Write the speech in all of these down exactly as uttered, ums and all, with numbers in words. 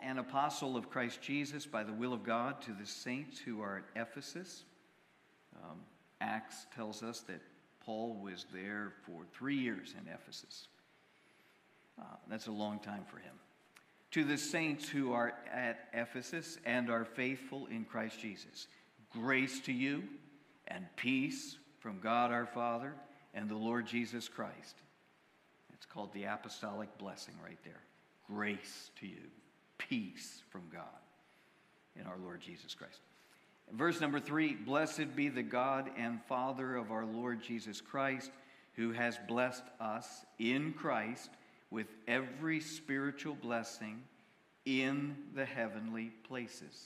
an apostle of Christ Jesus by the will of God, to the saints who are at Ephesus. Um, Acts tells us that Paul was there for three years in Ephesus. Uh, that's a long time for him. To the saints who are at Ephesus and are faithful in Christ Jesus, grace to you and peace from God our Father and the Lord Jesus Christ. It's called the apostolic blessing right there. Grace to you, peace from God and our Lord Jesus Christ. Verse number three, blessed be the God and Father of our Lord Jesus Christ, who has blessed us in Christ with every spiritual blessing in the heavenly places,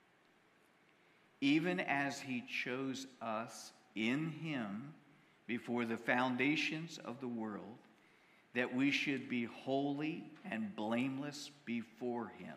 even as he chose us in him before the foundations of the world, that we should be holy and blameless before him.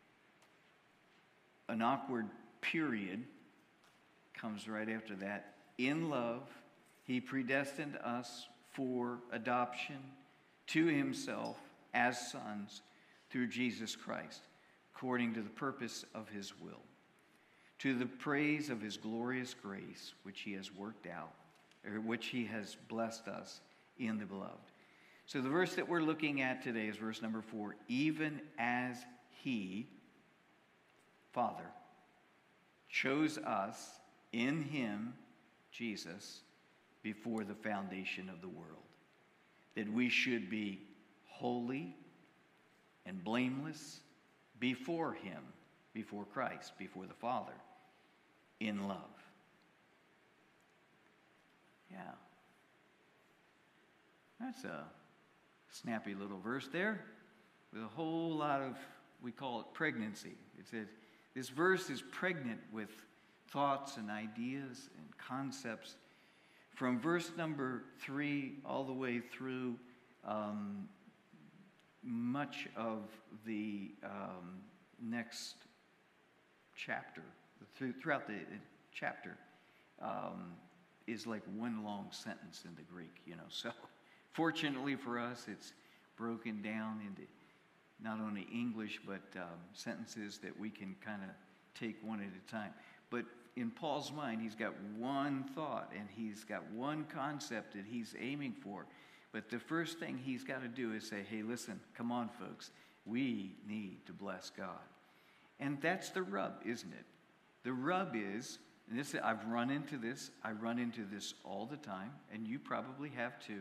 An awkward period comes right after that. In love, he predestined us for adoption to himself as sons through Jesus Christ, according to the purpose of his will, to the praise of his glorious grace, which he has worked out, or which he has blessed us in the beloved. So the verse that we're looking at today is verse number four. Even as he, Father, chose us in him, Jesus, before the foundation of the world, that we should be holy and blameless before him, before Christ, before the Father, in love. Yeah. That's a snappy little verse there with a whole lot of, we call it pregnancy. It says this verse is pregnant with thoughts and ideas and concepts from verse number three all the way through um, much of the um, next chapter. Through, throughout the chapter um, is like one long sentence in the Greek, you know. So fortunately for us, it's broken down into not only English, but um, sentences that we can kind of take one at a time. But in Paul's mind, he's got one thought and he's got one concept that he's aiming for. But the first thing he's got to do is say, hey, listen, come on, folks. We need to bless God. And that's the rub, isn't it? The rub is, and this, I've run into this, I run into this all the time, and you probably have too,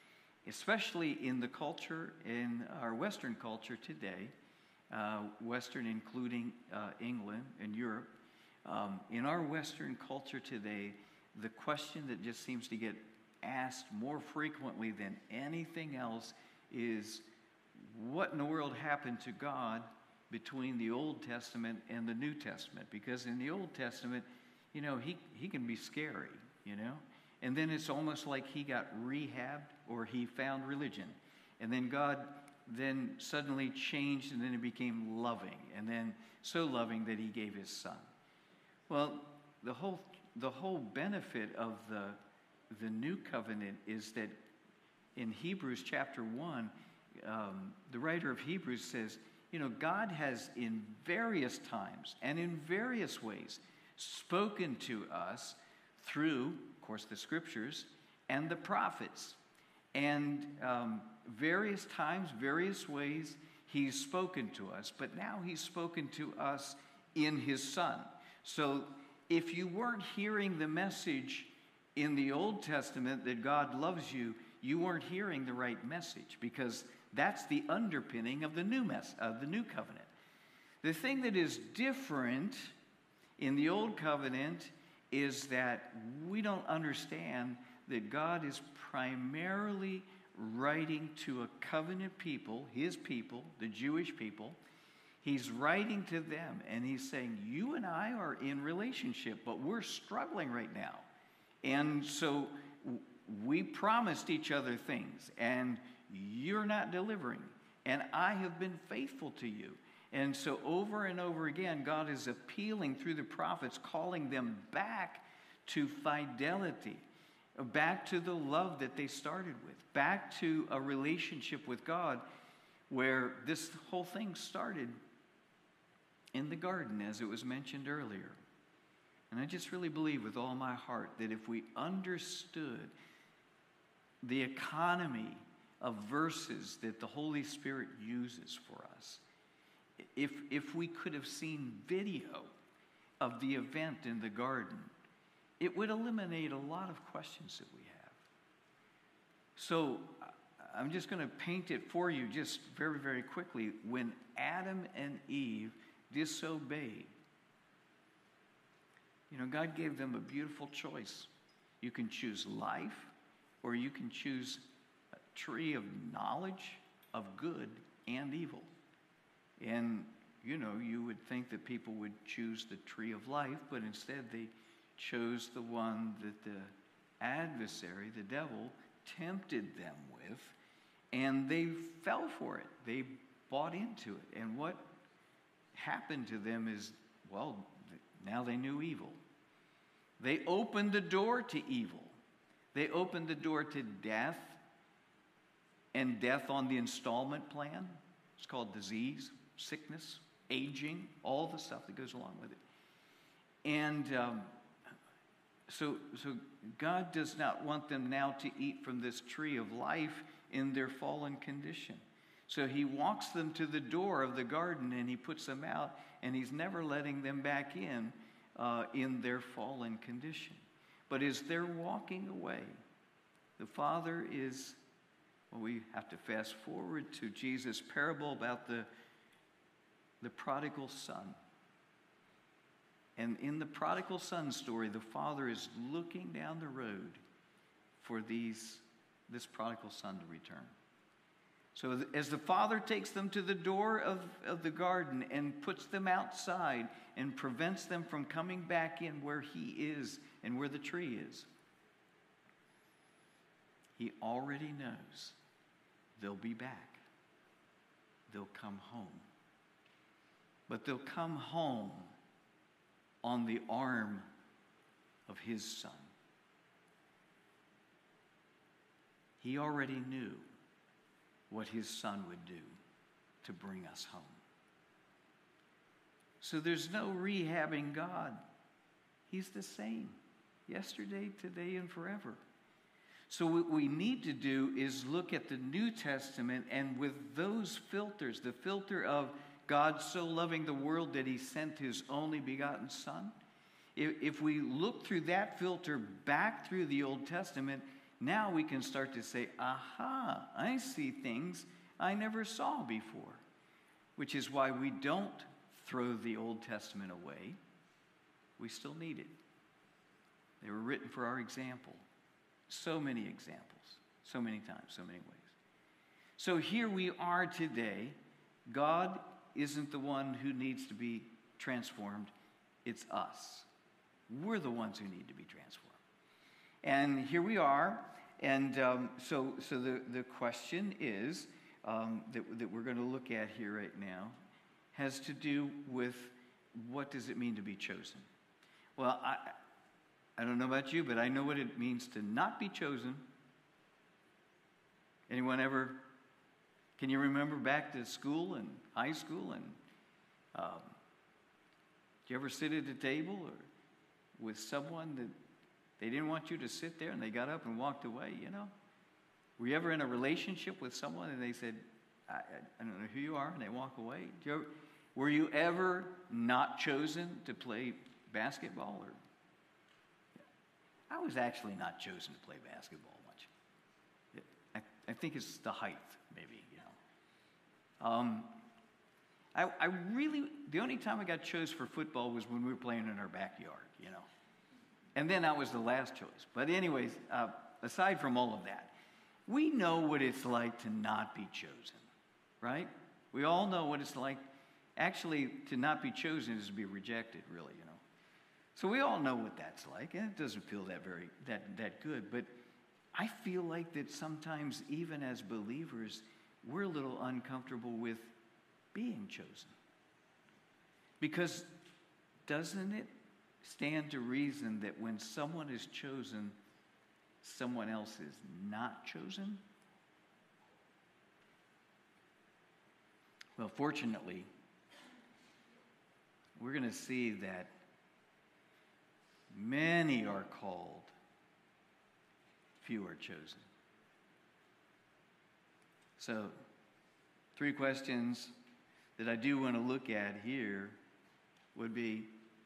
especially in the culture, in our Western culture today, uh, Western including uh, England and Europe. Um, in our Western culture today, the question that just seems to get asked more frequently than anything else is, what in the world happened to God between the Old Testament and the New Testament? Because in the Old Testament, you know, he, he can be scary, you know? And then it's almost like he got rehabbed or he found religion. And then God then suddenly changed, and then it became loving. And then so loving that he gave his son. Well, the whole the whole benefit of the the new covenant is that in Hebrews chapter one, um, the writer of Hebrews says, you know, God has in various times and in various ways spoken to us through, of course, the scriptures and the prophets. And um, various times, various ways, he's spoken to us. But now he's spoken to us in his son. So if you weren't hearing the message in the Old Testament that God loves you, you weren't hearing the right message, because that's the underpinning of the new mess of the new covenant. The thing that is different in the Old Covenant is that we don't understand that God is primarily writing to a covenant people, his people, the Jewish people. He's writing to them, and he's saying, you and I are in relationship, but we're struggling right now. And so we promised each other things, and you're not delivering. And I have been faithful to you. And so over and over again, God is appealing through the prophets, calling them back to fidelity, back to the love that they started with, back to a relationship with God where this whole thing started in the garden, as it was mentioned earlier. And I just really believe with all my heart that if we understood the economy of verses that the Holy Spirit uses for us, if, if we could have seen video of the event in the garden, it would eliminate a lot of questions that we have. So I'm just going to paint it for you just very, very quickly. When Adam and Eve disobeyed, you know, God gave them a beautiful choice. You can choose life, or you can choose a tree of knowledge of good and evil. And, you know, you would think that people would choose the tree of life, but instead they chose the one that the adversary, the devil, tempted them with, and they fell for it. They bought into it. And what happened to them is, well, now they knew evil. They opened the door to evil. They opened the door to death, and death on the installment plan. It's called disease, sickness, aging, all the stuff that goes along with it. And um, so, so God does not want them now to eat from this tree of life in their fallen condition. So he walks them to the door of the garden, and he puts them out, and he's never letting them back in uh, in their fallen condition. But as they're walking away, the Father is, well, we have to fast forward to Jesus' parable about the, the prodigal son. And in the prodigal son story, the Father is looking down the road for these, this prodigal son to return. So as the Father takes them to the door of, of the garden and puts them outside and prevents them from coming back in where he is and where the tree is, he already knows they'll be back. They'll come home. But they'll come home on the arm of his son. He already knew what his son would do to bring us home. So there's no rehabbing God. He's the same yesterday, today, and forever. So what we need to do is look at the New Testament, and with those filters, the filter of God so loving the world that he sent his only begotten son, if, if we look through that filter back through the Old Testament, now we can start to say, aha, I see things I never saw before. Which is why we don't throw the Old Testament away. We still need it. They were written for our example. So many examples, so many times, so many ways. So here we are today. God isn't the one who needs to be transformed. It's us. We're the ones who need to be transformed. And here we are. And um, so, so the, the question is um, that, that we're going to look at here right now has to do with what does it mean to be chosen? Well, I, I don't know about you, but I know what it means to not be chosen. Anyone ever, can you remember back to school and high school? And um, did you ever sit at a table or with someone that they didn't want you to sit there and they got up and walked away, you know? Were you ever in a relationship with someone and they said, I, I don't know who you are, and they walk away? Did you ever, were you ever not chosen to play basketball? Or I was actually not chosen to play basketball much. I, I think it's the height, maybe, you know. Um, I, I really, the only time I got chose for football was when we were playing in our backyard, you know. And then I was the last choice. But anyways, uh, aside from all of that, we know what it's like to not be chosen, right? We all know what it's like. Actually, to not be chosen is to be rejected, really, you know. So we all know what that's like, and it doesn't feel that very that that good. But I feel like that sometimes, even as believers, we're a little uncomfortable with being chosen. Because doesn't it stand to reason that when someone is chosen, someone else is not chosen? Well, fortunately, we're going to see that many are called, few are chosen. So, three questions that I do want to look at here would be,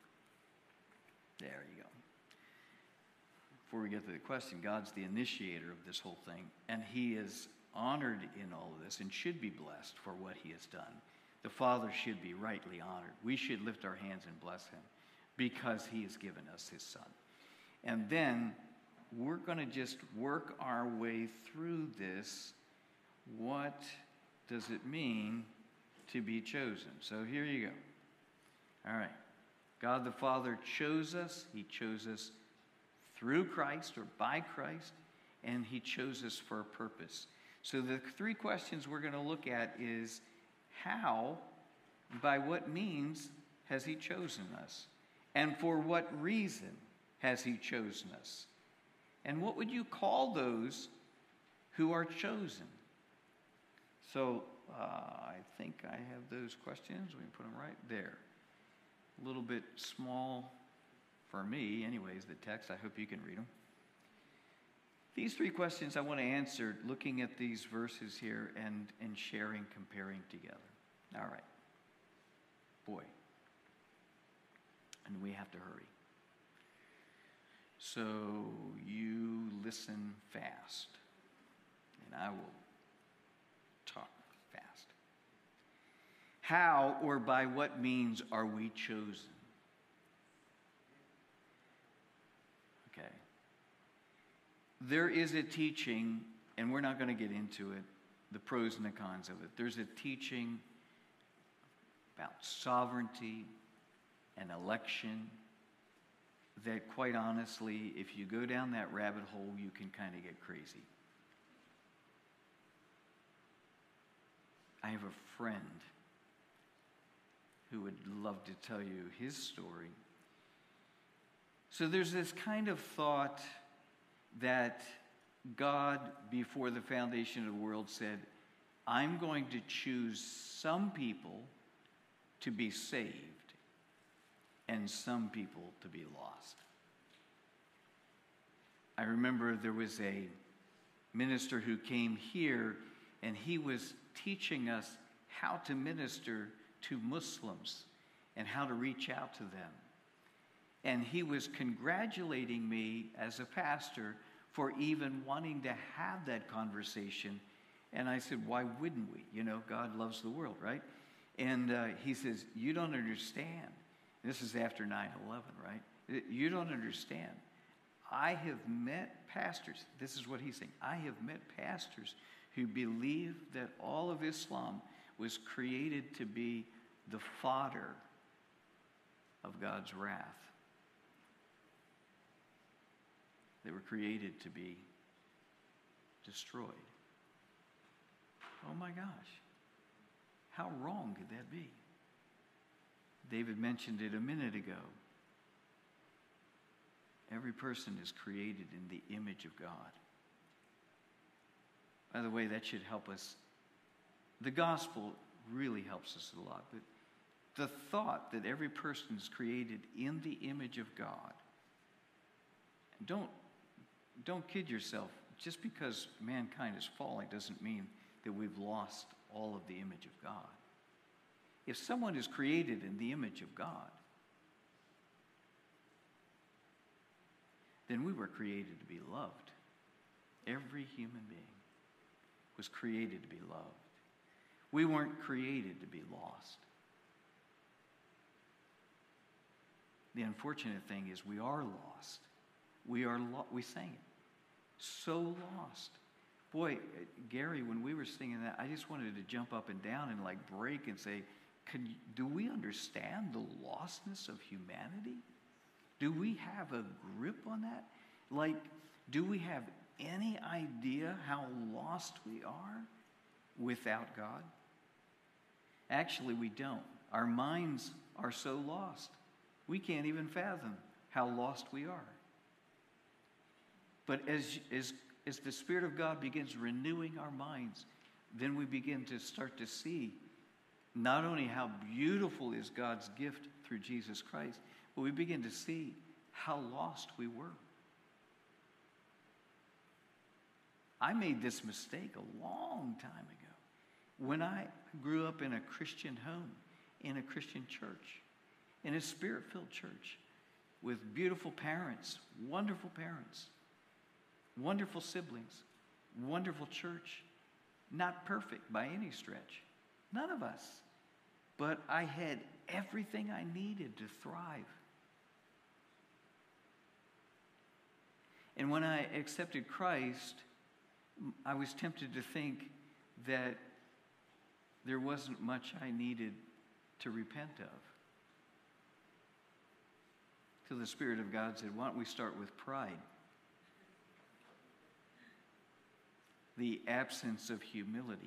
there you go. Before we get to the question, God's the initiator of this whole thing, and he is honored in all of this and should be blessed for what he has done. The Father should be rightly honored. We should lift our hands and bless him because he has given us his Son. And then we're going to just work our way through this. What does it mean to be chosen? So here you go. All right. God the Father chose us. He chose us through Christ or by Christ, and he chose us for a purpose. So the three questions we're going to look at is how, by what means has he chosen us? And for what reason has he chosen us? And what would you call those who are chosen? So uh, I think I have those questions. We can put them right there. A little bit small for me, anyways, the text. I hope you can read them. These three questions I want to answer looking at these verses here and, and sharing, comparing together. All right. Boy. And we have to hurry. So you listen fast, and I will talk fast. How or by what means are we chosen? Okay. There is a teaching, and we're not going to get into it, the pros and the cons of it. There's a teaching about sovereignty and election that, quite honestly, if you go down that rabbit hole, you can kind of get crazy. I have a friend who would love to tell you his story. So there's this kind of thought that God, before the foundation of the world, said, I'm going to choose some people to be saved and some people to be lost. I remember there was a minister who came here, and he was teaching us how to minister to Muslims and how to reach out to them. And he was congratulating me as a pastor for even wanting to have that conversation. And I said, why wouldn't we? You know, God loves the world, right? And uh, he says, you don't understand. This is after nine eleven, right? You don't understand. I have met pastors. This is what he's saying. I have met pastors who believe that all of Islam was created to be the fodder of God's wrath. They were created to be destroyed. Oh my gosh. How wrong could that be? David mentioned it a minute ago. Every person is created in the image of God. By the way, that should help us. The gospel really helps us a lot. But the thought that every person is created in the image of God. Don't, don't kid yourself. Just because mankind is falling doesn't mean that we've lost all of the image of God. If someone is created in the image of God, then we were created to be loved. Every human being was created to be loved. We weren't created to be lost. The unfortunate thing is we are lost. We are lo- we sang it. So lost. Boy, Gary, when we were singing that, I just wanted to jump up and down and like break and say, Can, do we understand the lostness of humanity? Do we have a grip on that? Like, do we have any idea how lost we are without God? Actually, we don't. Our minds are so lost. We can't even fathom how lost we are. But as, as, as the Spirit of God begins renewing our minds, then we begin to start to see not only how beautiful is God's gift through Jesus Christ, but we begin to see how lost we were. I made this mistake a long time ago when I grew up in a Christian home, in a Christian church, in a spirit-filled church with beautiful parents, wonderful parents, wonderful siblings, wonderful church. Not perfect by any stretch. None of us. But I had everything I needed to thrive. And when I accepted Christ, I was tempted to think that there wasn't much I needed to repent of. Till the Spirit of God said, why don't we start with pride? The absence of humility.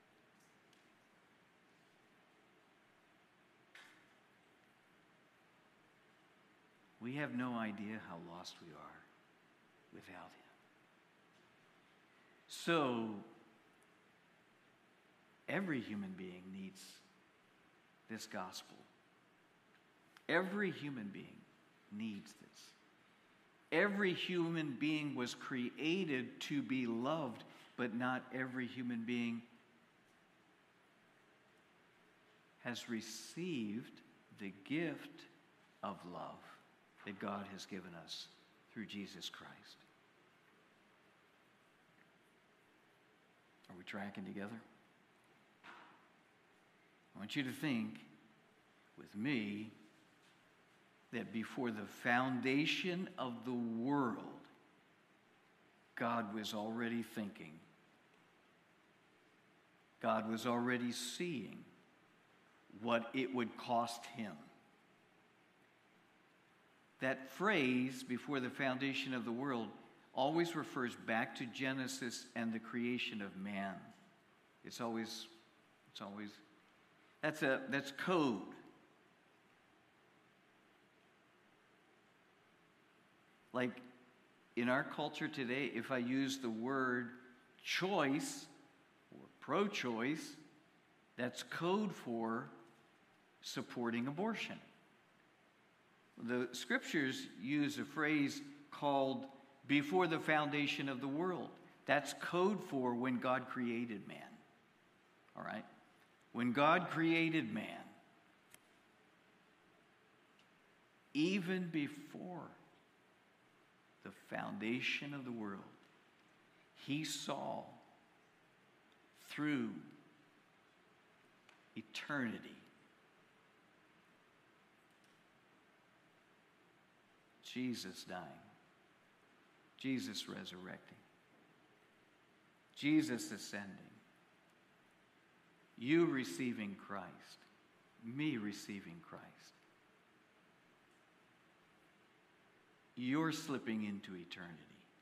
We have no idea how lost we are without him. So, every human being needs this gospel. Every human being needs this. Every human being was created to be loved, but not every human being has received the gift of love that God has given us through Jesus Christ. Are we tracking together? I want you to think with me that before the foundation of the world, God was already thinking. God was already seeing what it would cost him. That phrase, before the foundation of the world, always refers back to Genesis and the creation of man. It's always, it's always, that's a, that's code. Like in our culture today, if I use the word choice or pro-choice, that's code for supporting abortion. The scriptures use a phrase called before the foundation of the world. That's code for when God created man. All right? When God created man, even before the foundation of the world, he saw through eternity Jesus dying, Jesus resurrecting, Jesus ascending, you receiving Christ, me receiving Christ. You're slipping into eternity.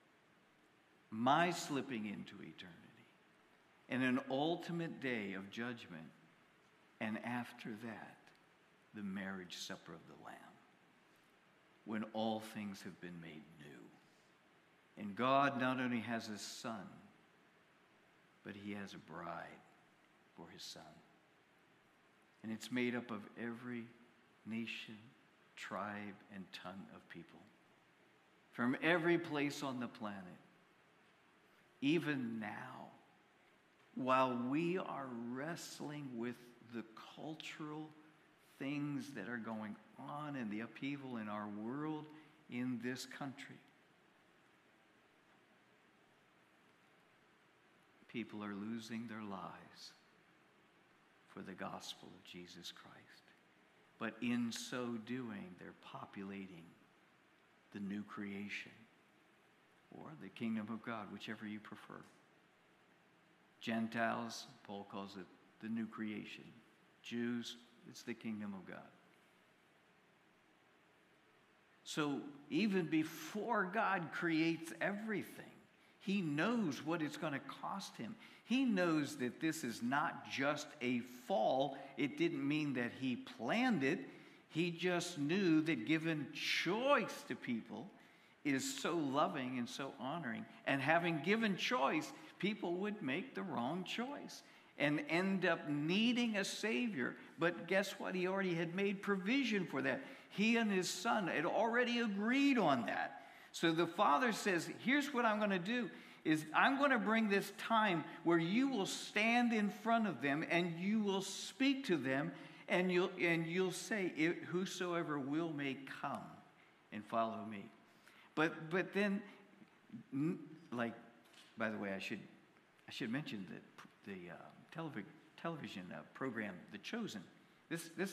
My slipping into eternity. And an ultimate day of judgment. And after that, the marriage supper of the Lamb. When all things have been made new. And God not only has a son, but he has a bride for his son. And it's made up of every nation, tribe, and tongue of people. From every place on the planet. Even now, while we are wrestling with the cultural things that are going on and the upheaval in our world, in this country, people are losing their lives for the gospel of Jesus Christ. But in so doing, they're populating the new creation, or the kingdom of God, whichever you prefer. Gentiles, Paul calls it the new creation. Jews, it's the kingdom of God. So even before God creates everything, he knows what it's going to cost him. He knows that this is not just a fall. It didn't mean that he planned it. He just knew that given choice to people is so loving and so honoring. And having given choice, people would make the wrong choice. and end up needing a Savior. But guess what? He already had made provision for that. He and his Son had already agreed on that. So the Father says, here's what I'm going to do, is I'm going to bring this time where you will stand in front of them and you will speak to them, and you'll, and you'll say, whosoever will may come and follow me. But, but then, like, by the way, I should, I should mention that the uh, television television uh, program, The Chosen. This this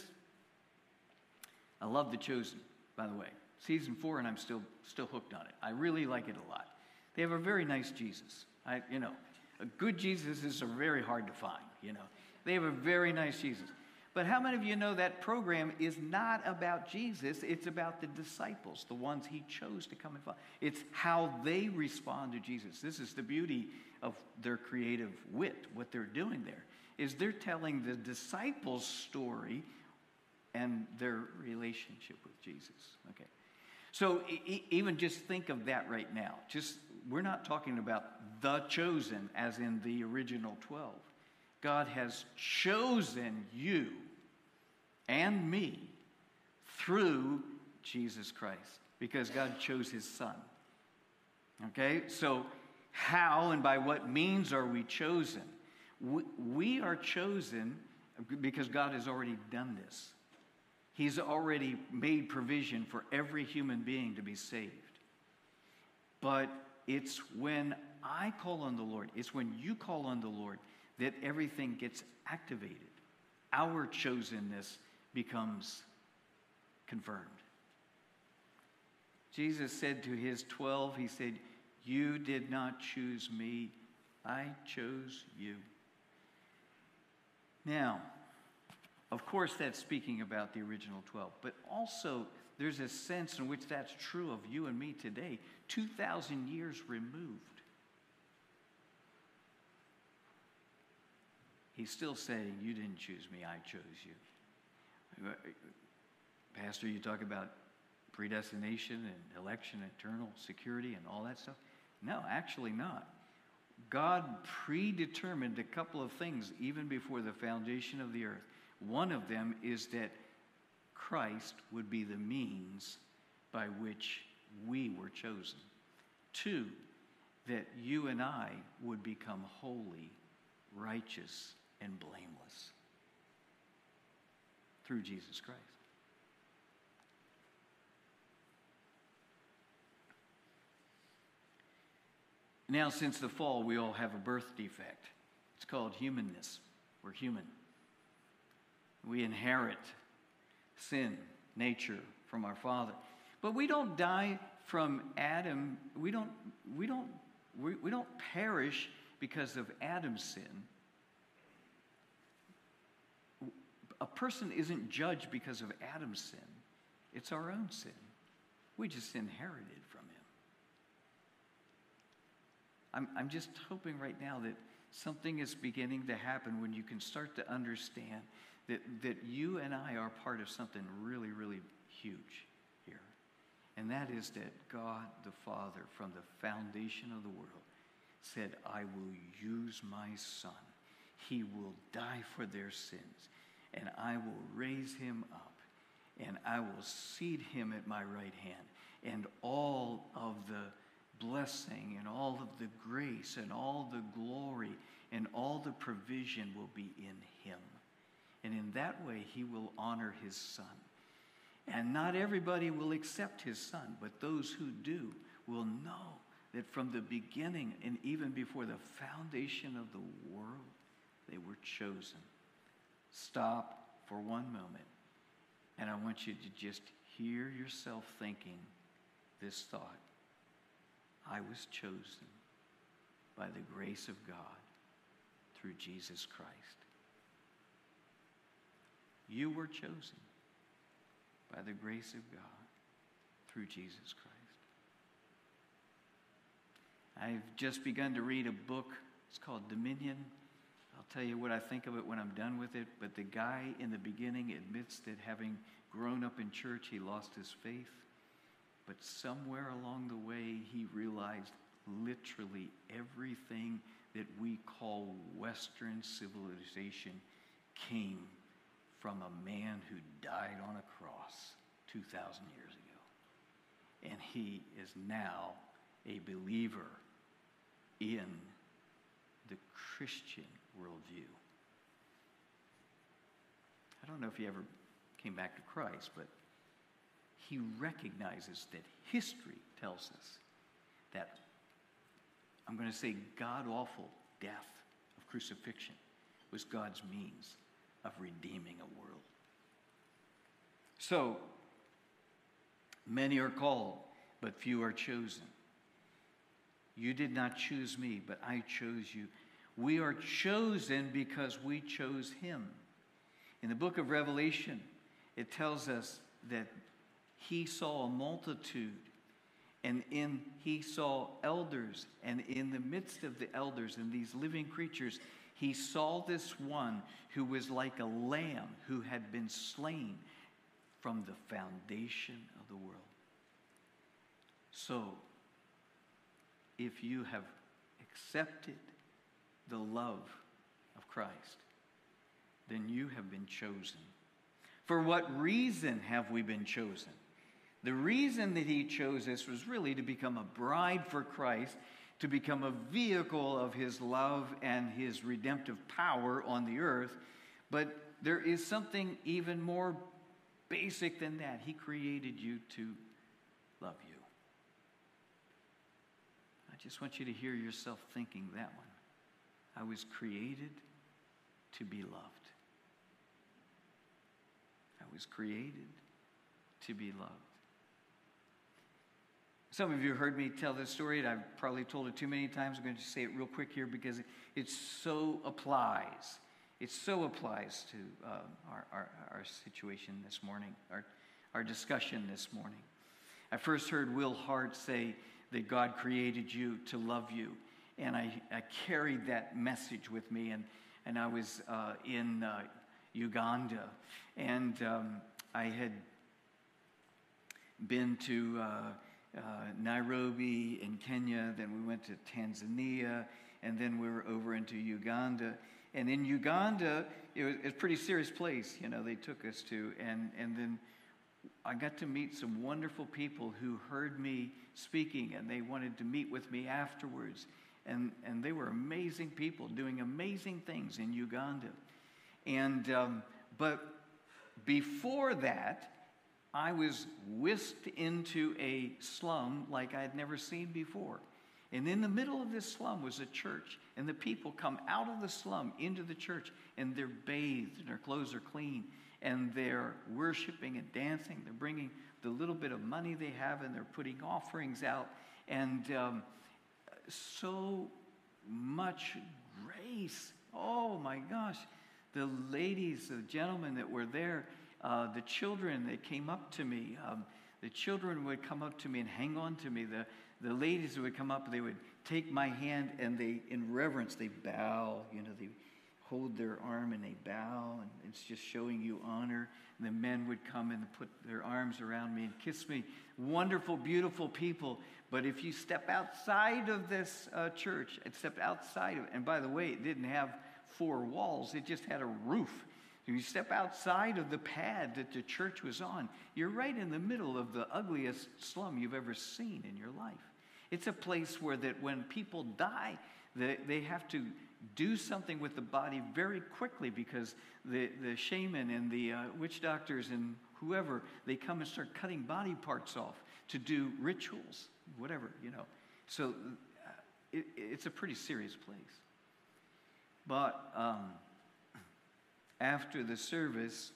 I love The Chosen, by the way. Season four, and I'm still still hooked on it. I really like it a lot. They have a very nice Jesus. I you know, a good Jesus is very hard to find. You know, they have a very nice Jesus. But how many of you know that program is not about Jesus? It's about the disciples, the ones he chose to come and follow. It's how they respond to Jesus. This is the beauty of their creative wit, what they're doing there, is they're telling the disciples' story and their relationship with Jesus. Okay, so e- even just think of that right now. Just, we're not talking about the chosen as in the original twelve. God has chosen you and me through Jesus Christ, because God chose his Son. Okay, so how and by what means are we chosen? We, we are chosen because God has already done this. He's already made provision for every human being to be saved. But it's when I call on the Lord, it's when you call on the Lord, that everything gets activated. Our chosenness becomes confirmed. Jesus said to his twelve, he said, you did not choose me, I chose you. Now, of course that's speaking about the original twelve, but also there's a sense in which that's true of you and me today, two thousand years removed. He's still saying, you didn't choose me, I chose you. Pastor, you talk about predestination and election, eternal security and all that stuff. No, actually not. God predetermined a couple of things even before the foundation of the earth. One of them is that Christ would be the means by which we were chosen. Two, that you and I would become holy, righteous, and blameless through Jesus Christ. Now, since the fall, we all have a birth defect. It's called humanness. We're human. We inherit sin, nature from our Father. But we don't die from Adam. We don't, we don't, we, we don't perish because of Adam's sin. A person isn't judged because of Adam's sin. It's our own sin. We just inherited from him. I'm, I'm just hoping right now that something is beginning to happen when you can start to understand that, that you and I are part of something really, really huge here. And that is that God the Father, from the foundation of the world, said, I will use my Son. He will die for their sins, and I will raise him up, and I will seat him at my right hand, and all of the blessing and all of the grace and all the glory and all the provision will be in him. And in that way, he will honor his Son. And not everybody will accept his Son, but those who do will know that from the beginning and even before the foundation of the world, they were chosen. Stop for one moment, and I want you to just hear yourself thinking this thought. I was chosen by the grace of God through Jesus Christ. You were chosen by the grace of God through Jesus Christ. I've just begun to read a book. It's called Dominion. I'll tell you what I think of it when I'm done with it, but the guy in the beginning admits that having grown up in church, he lost his faith. But somewhere along the way, he realized literally everything that we call Western civilization came from a man who died on a cross two thousand years ago. And he is now a believer in the Christian worldview. I don't know if he ever came back to Christ, but he recognizes that history tells us that, I'm going to say, god-awful death of crucifixion was God's means of redeeming a world. So, many are called, but few are chosen. You did not choose me, but I chose you. We are chosen because we chose him. In the book of Revelation, it tells us that he saw a multitude, and in he saw elders, and in the midst of the elders and these living creatures, he saw this one who was like a lamb who had been slain from the foundation of the world. So, if you have accepted the love of Christ, then you have been chosen. For what reason have we been chosen? The reason that he chose us was really to become a bride for Christ, to become a vehicle of his love and his redemptive power on the earth. But there is something even more basic than that. He created you to love you. I just want you to hear yourself thinking that one. I was created to be loved. I was created to be loved. Some of you heard me tell this story, and I've probably told it too many times. I'm going to say it real quick here because it, it so applies. It so applies to uh, our, our, our situation this morning, our, our discussion this morning. I first heard Will Hart say that God created you to love you, and I, I carried that message with me, and, and I was uh, in uh, Uganda, and um, I had been to uh, uh, Nairobi in Kenya, then we went to Tanzania, and then we were over into Uganda. And in Uganda, it was, it was a pretty serious place, you know, they took us to, and, and then I got to meet some wonderful people who heard me speaking, and they wanted to meet with me afterwards. And, and they were amazing people doing amazing things in Uganda. And um, but before that, I was whisked into a slum like I had never seen before. And in the middle of this slum was a church. And the people come out of the slum into the church, and they're bathed, and their clothes are clean. And they're worshiping and dancing. They're bringing the little bit of money they have, and they're putting offerings out. And um, so much grace. Oh, my gosh. The ladies, the gentlemen that were there, uh, the children that came up to me, um, the children would come up to me and hang on to me. The, the ladies would come up, they would take my hand, and they, in reverence, they bow. You know, they hold their arm and they bow, and it's just showing you honor. And the men would come and put their arms around me and kiss me. Wonderful, beautiful people. But if you step outside of this uh, church, and step outside of it, and by the way, it didn't have four walls, it just had a roof. If you step outside of the pad that the church was on, you're right in the middle of the ugliest slum you've ever seen in your life. It's a place where that when people die, they, they have to do something with the body very quickly, because the, the shaman and the uh, witch doctors and whoever, they come and start cutting body parts off to do rituals, whatever, you know. So uh, it, it's a pretty serious place. But um, after the service,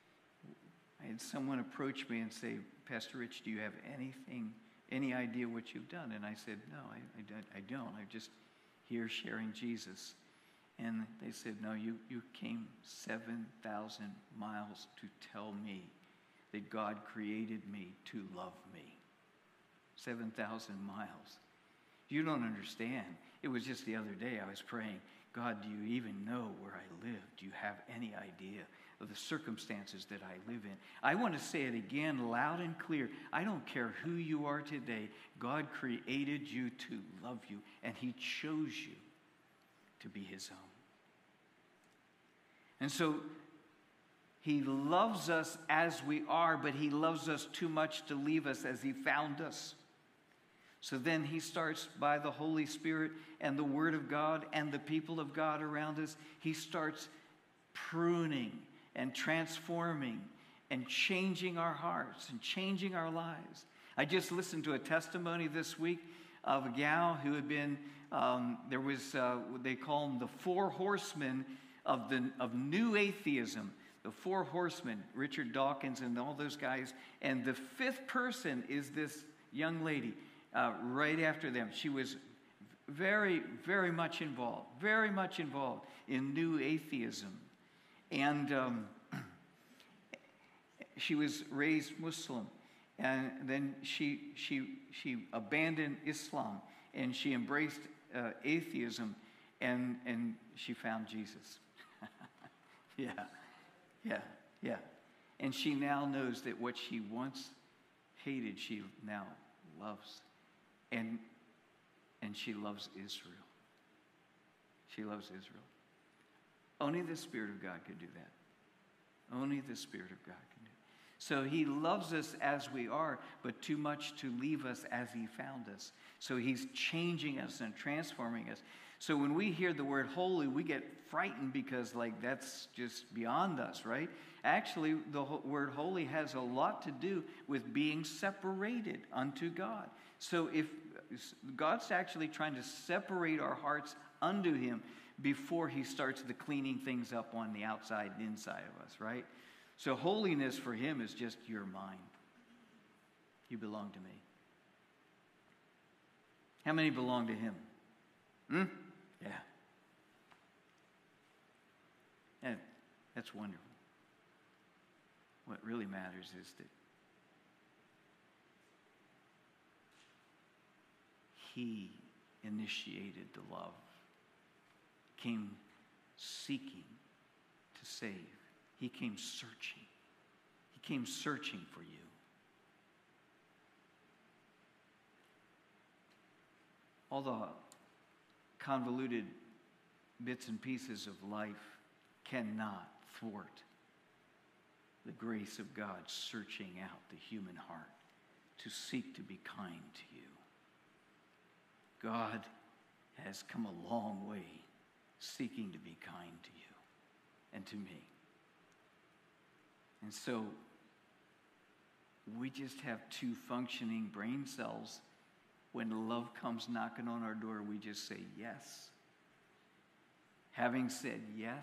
I had someone approach me and say, Pastor Rich, do you have anything, any idea what you've done? And I said, no, I, I, I don't. I'm just here sharing Jesus. And they said, no, you, you came seven thousand miles to tell me that God created me to love me. seven thousand miles. You don't understand. It was just the other day I was praying, God, do you even know where I live? Do you have any idea of the circumstances that I live in? I want to say it again loud and clear. I don't care who you are today. God created you to love you, and he chose you. to be his own. And so he loves us as we are, but he loves us too much to leave us as he found us. So then he starts, by the Holy Spirit and the Word of God and the people of God around us, he starts pruning and transforming and changing our hearts and changing our lives. I just listened to a testimony this week of a gal who had been, um, there was, uh, they call them the four horsemen of, the, of new atheism. The four horsemen, Richard Dawkins and all those guys. And the fifth person is this young lady uh, right after them. She was very, very much involved, very much involved in new atheism. And um, she was raised Muslim. And then she, she, she abandoned Islam and she embraced uh, atheism, and, and she found Jesus. Yeah. Yeah, yeah. And she now knows that what she once hated, she now loves. And, and she loves Israel. She loves Israel. Only the Spirit of God could do that. Only the Spirit of God can do it. So he loves us as we are, but too much to leave us as he found us. So he's changing us and transforming us. So when we hear the word holy, we get frightened because, like, that's just beyond us, right? Actually, the word holy has a lot to do with being separated unto God. So if God's actually trying to separate our hearts unto him before he starts the cleaning things up on the outside and inside of us, right? So holiness for him is just you're mine. You belong to me. How many belong to him? Hmm? Yeah. And that's wonderful. What really matters is that he initiated the love, came seeking to save. He came searching. He came searching for you. All the convoluted bits and pieces of life cannot thwart the grace of God searching out the human heart to seek to be kind to you. God has come a long way seeking to be kind to you and to me. And so we just have two functioning brain cells. When love comes knocking on our door, we just say yes. Having said yes,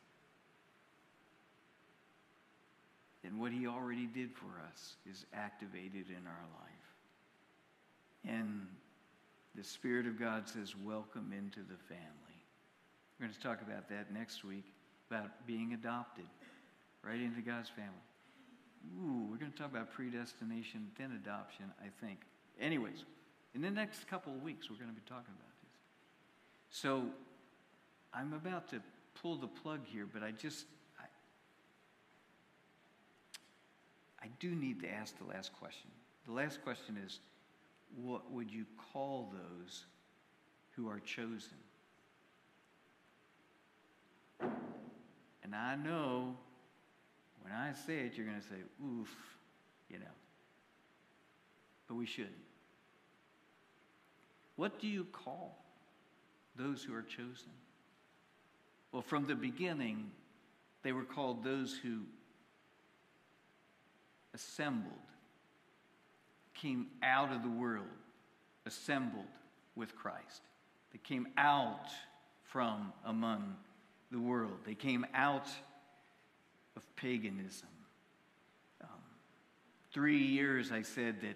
then what he already did for us is activated in our life. And the Spirit of God says, welcome into the family. We're going to talk about that next week, about being adopted right into God's family. Ooh, we're going to talk about predestination, then adoption, I think. Anyways, in the next couple of weeks, we're going to be talking about this. So I'm about to pull the plug here, but I just, I, I do need to ask the last question. The last question is, what would you call those who are chosen? And I know when I say it, you're going to say, oof, you know. But we shouldn't. What do you call those who are chosen? Well, from the beginning, they were called those who assembled, came out of the world, assembled with Christ. They came out from among the world. They came out of paganism. Um, three years, I said that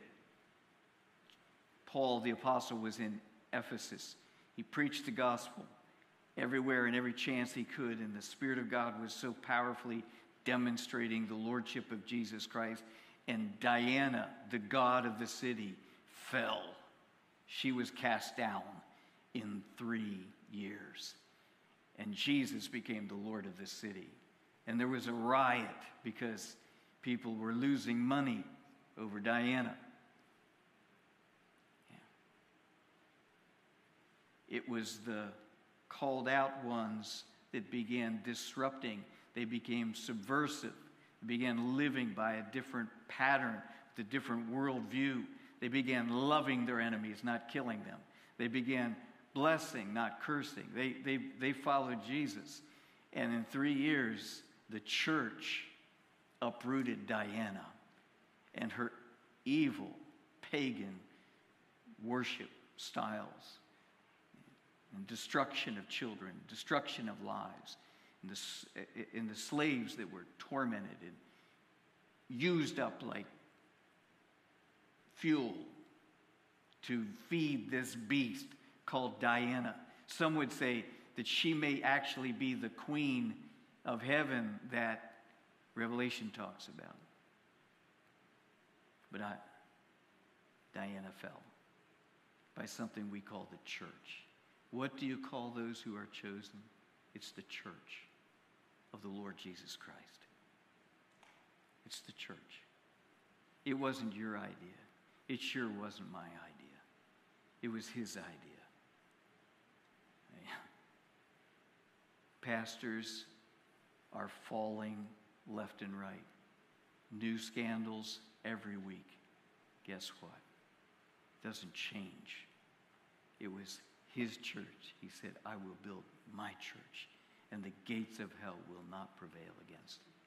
Paul the apostle was in Ephesus. He preached the gospel everywhere and every chance he could, and the Spirit of God was so powerfully demonstrating the lordship of Jesus Christ. And Diana, the god of the city, fell. She was cast down in three years. And Jesus became the Lord of the city. And there was a riot because people were losing money over Diana. Yeah. It was the called out ones that began disrupting. They became subversive. They began living by a different pattern, with a different worldview. They began loving their enemies, not killing them. They began blessing, not cursing. They, they, they followed Jesus. And in three years, the church uprooted Diana and her evil, pagan worship styles, and destruction of children, destruction of lives, and the, and the slaves that were tormented and used up like fuel to feed this beast called Diana. Some would say that she may actually be the queen of heaven that Revelation talks about. But I, Diana fell by something we call the church. What do you call those who are chosen? It's the church of the Lord Jesus Christ. It's the church. It wasn't your idea. It sure wasn't my idea. It was his idea. Pastors are falling left and right. New scandals every week. Guess what? It doesn't change. It was his church. He said, I will build my church, and the gates of hell will not prevail against it.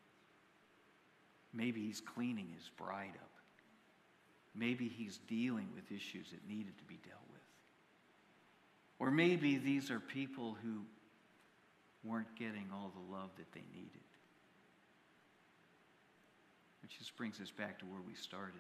Maybe he's cleaning his bride up. Maybe he's dealing with issues that needed to be dealt with. Or maybe these are people who weren't getting all the love that they needed. Which just brings us back to where we started.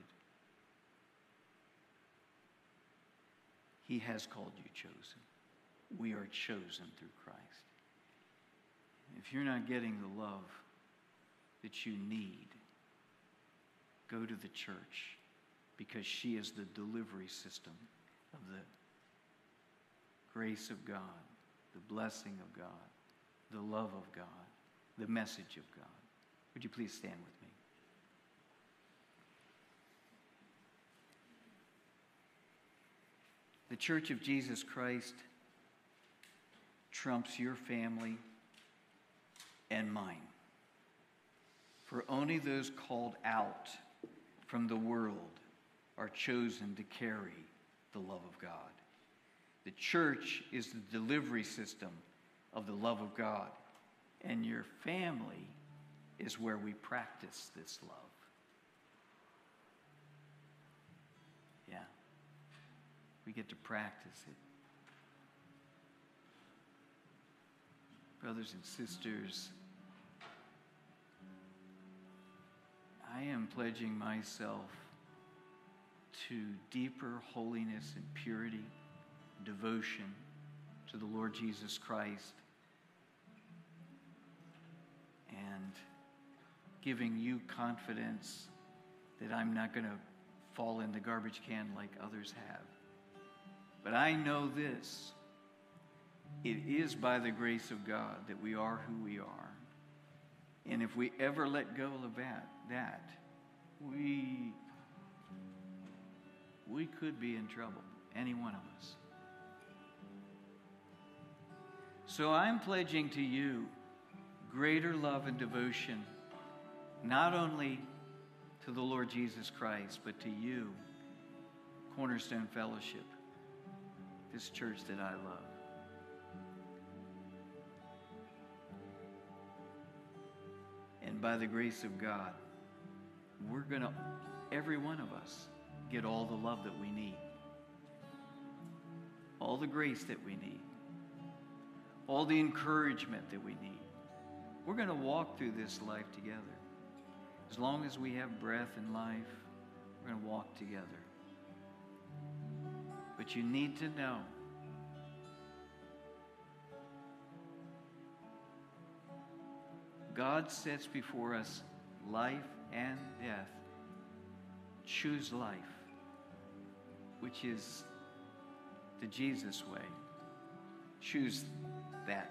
He has called you chosen. We are chosen through Christ. If you're not getting the love that you need, go to the church, because she is the delivery system of the grace of God, the blessing of God, the love of God, the message of God. Would you please stand with me? The Church of Jesus Christ trumps your family and mine. For only those called out from the world are chosen to carry the love of God. The church is the delivery system of the love of God, and your family is where we practice this love. Yeah, we get to practice it. Brothers and sisters, I am pledging myself to deeper holiness and purity, devotion to the Lord Jesus Christ, and giving you confidence that I'm not going to fall in the garbage can like others have. But I know this: it is by the grace of God that we are who we are. And if we ever let go of that, that we, we could be in trouble, any one of us. So I'm pledging to you greater love and devotion, not only to the Lord Jesus Christ, but to you, Cornerstone Fellowship, this church that I love. And by the grace of God, we're going to, every one of us, get all the love that we need, all the grace that we need, all the encouragement that we need. We're going to walk through this life together. As long as we have breath and life, we're going to walk together. But you need to know God sets before us life and death. Choose life, which is the Jesus way. Choose that,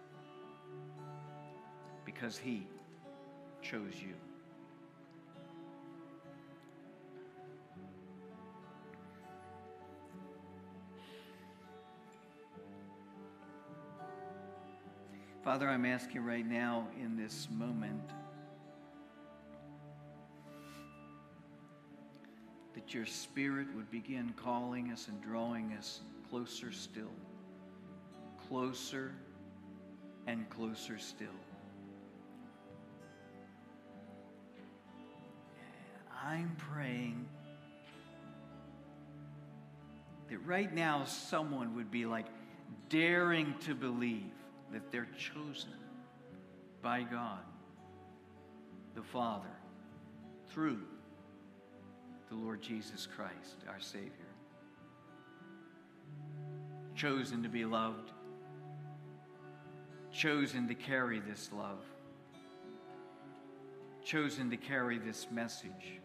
because he chose you. Father, I'm asking right now in this moment that your Spirit would begin calling us and drawing us closer still, closer and closer still. And I'm praying that right now someone would be like daring to believe that they're chosen by God, the Father, through the Lord Jesus Christ, our Savior. Chosen to be loved, chosen to carry this love, chosen to carry this message,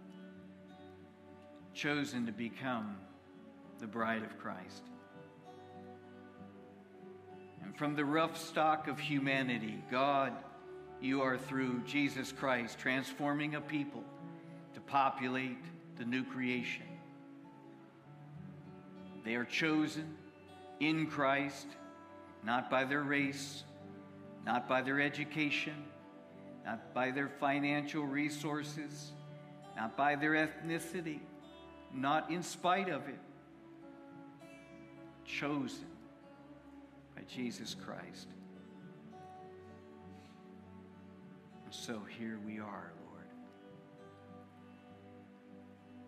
chosen to become the bride of Christ. And from the rough stock of humanity, God, you are through Jesus Christ transforming a people to populate the new creation. They are chosen in Christ, not by their race, not by their education, not by their financial resources, not by their ethnicity, not in spite of it. Chosen by Jesus Christ. And so here we are, Lord.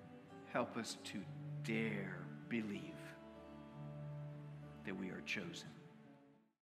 Help us to dare believe that we are chosen.